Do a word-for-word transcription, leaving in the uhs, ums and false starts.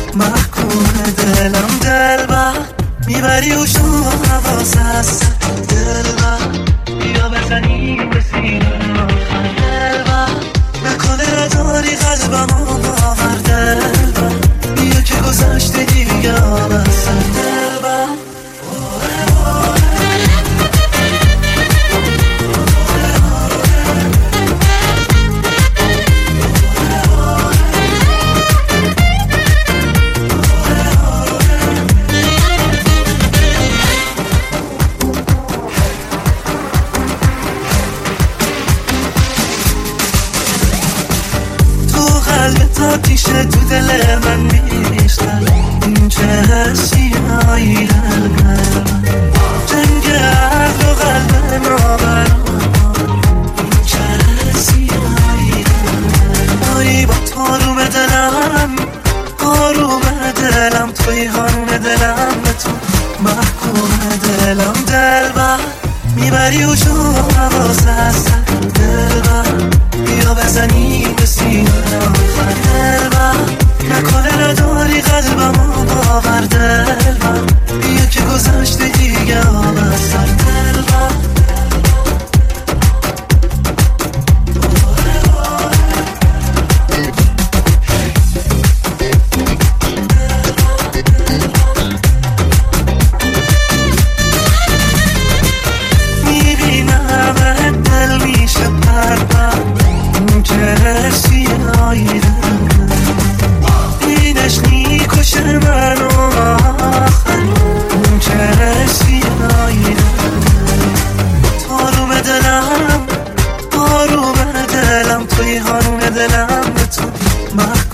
محکوم دلم دلبر میبری و شو حواس هست دلبر بیا بزنی به سینه آخر دلبر نکنه نداری قلبم و باور دلبر بیا که گذشته دیگه آب هست دلبر آتیشه تو دل من میشتن این چه حسی هایی قلبم جنگ عقل و قلب نابرام این چه حسی هایی قلبم آی با تاروم دلم آروم دلم توی هارون دلم به تو محکوم دلم دلبر میبری و شو حواس هست دلبر بیا بزنی به سینه آخر دلبر نکنه نداری قلبم و باور دلبر بیا که گذشته دیگه آب از سر دلبر میبینم دل میشه پرپر چه حسی هایی اینش نیکشه من و آخر چه حسی هایی تاروم دلم آروم دلم توی هارون دلم به تو